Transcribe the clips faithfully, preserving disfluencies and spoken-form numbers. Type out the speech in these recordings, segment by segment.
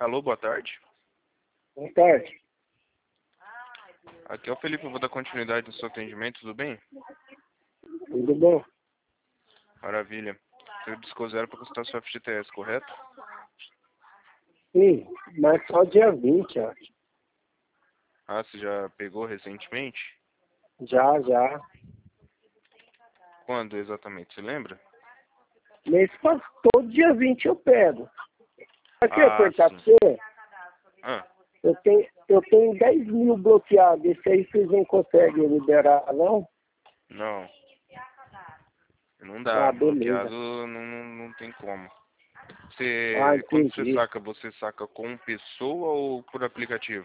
Alô, boa tarde. Boa tarde. Aqui é o Felipe, eu vou dar continuidade no seu atendimento, tudo bem? Tudo bom? Maravilha. Você discou zero para consultar sua F G T S, correto? Sim, mas só dia vinte, acho. Ah, você já pegou recentemente? Já, já. Quando exatamente, você lembra? Mês passado, todo dia vinte eu pego. Aqui eu Ah, perguntar pra sim. você, Ah, eu tenho, eu tenho dez mil bloqueados. Esse aí vocês não conseguem liberar, não? não. Não Ah, dá, beleza. bloqueado não, não, não tem como. Ah, Você, quando você entendi. saca, você saca com pessoa ou por aplicativo?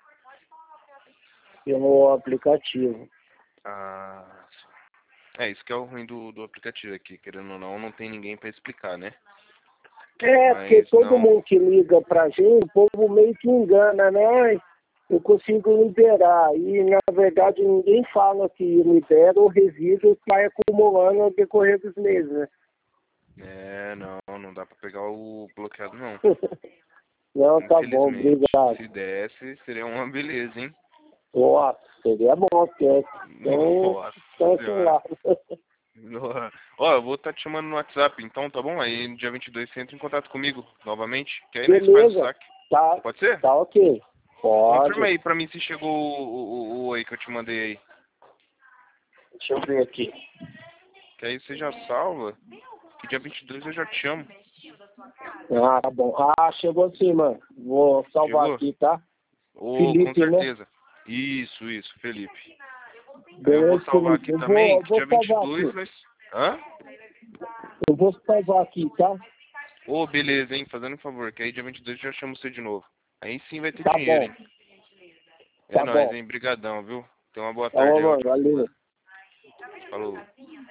Pelo aplicativo. Ah, é, isso que é o ruim do, do aplicativo aqui, querendo ou não, não tem ninguém para explicar, né? É, porque Mas todo não, mundo que liga pra gente, o povo meio que engana, né? Eu consigo liberar. E, na verdade, ninguém fala que libera o resíduo que vai acumulando ao decorrer dos meses, né? é, não, não dá para pegar o bloqueado não. Não, tá bom, Infelizmente, obrigado. se desse, seria uma beleza, hein? Ó, seria bom, porque é tão, Nossa tão senhora. lá. Ó, eu vou estar te chamando no WhatsApp, então, tá bom? Aí no dia vinte e dois você entra em contato comigo novamente, que aí nós faz o Beleza, saque. tá, Pode ser? tá ok. Confirma Pode. aí pra mim se chegou o, o, o aí que eu te mandei aí. Deixa eu ver aqui. Que aí você já salva, que dia vinte e dois eu já te chamo. Ah, tá bom. Ah, chegou sim, mano. Vou salvar Chegou? aqui, tá? Ô, com Felipe, né? certeza. Isso, isso, Felipe. Aí eu vou Beleza, salvar Felipe. aqui Eu vou, também, eu que vou dia vinte e salvar dois aqui. nós... Hã? Eu vou salvar aqui, tá? Ô, beleza, hein? Fazendo um favor, que aí dia vinte e dois eu já chamo você de novo. Aí sim vai ter Tá dinheiro, bom, hein? É tá nóis, bom. hein? Brigadão, viu? Tenha uma boa Tá bom, tarde aí, mano. ótima Valeu. semana. Falou.